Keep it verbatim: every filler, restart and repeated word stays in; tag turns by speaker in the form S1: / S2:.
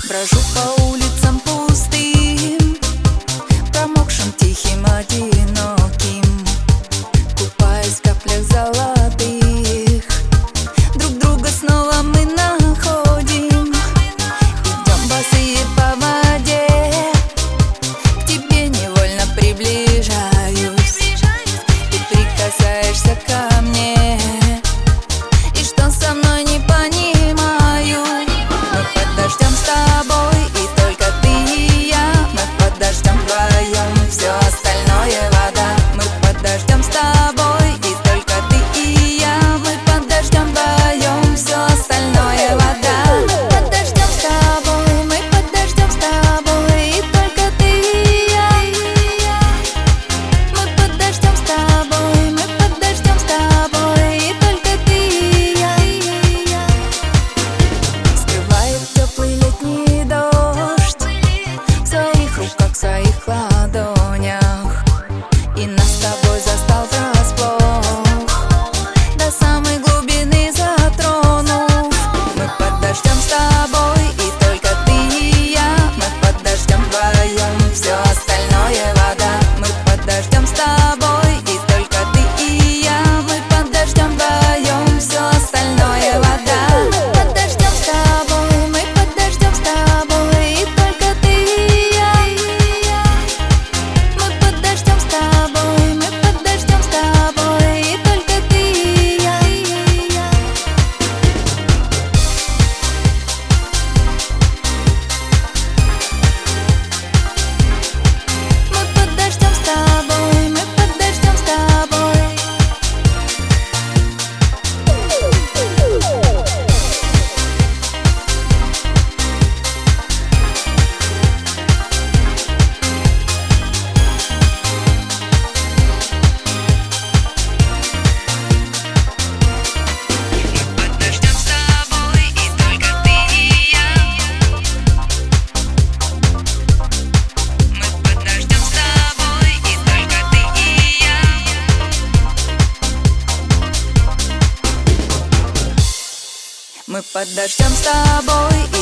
S1: Брожу по улицам пустым, промокшим, тихим, одиноким, купаясь в каплях золотых. Друг друга снова мы находим, идем босые по воде. К тебе невольно приближаюсь, ты прикасаешься ко мне. И что со мной не понимаю. Мы под дождем с тобой, и только ты и я. Мы под дождем вдвоем, все остальное вода. Мы под дождем с тобой, и только ты и я. Мы под дождем вдвоем, все остальное вода. Под дождем с тобой, мы под дождем с тобой, и только ты и я. Мы под дождем с тобой, мы под дождем с тобой, и только ты и я. Скрывает теплый летний дождь в своих руках, в своих ладонях, и нас с тобой застал врасплох, до самой глубины затронув. Мы под дождем с тобой, и только ты и я. Мы под дождем вдвоем, все остальное вода. Мы под дождем с тобой, и только ты и я. Мы под дождем вдвоем, все остальное вода. Под дождем с тобой, мы под дождем с тобой, и только ты и я. Мы под дождем с тобой, мы под дождем с тобой, и только ты и я. Мы под дождем с тобой, мы под дождем с тобой. Под дождем с тобой, и только ты и я. Мы под дождем с тобой, и только ты и я. Мы под дождем с тобой.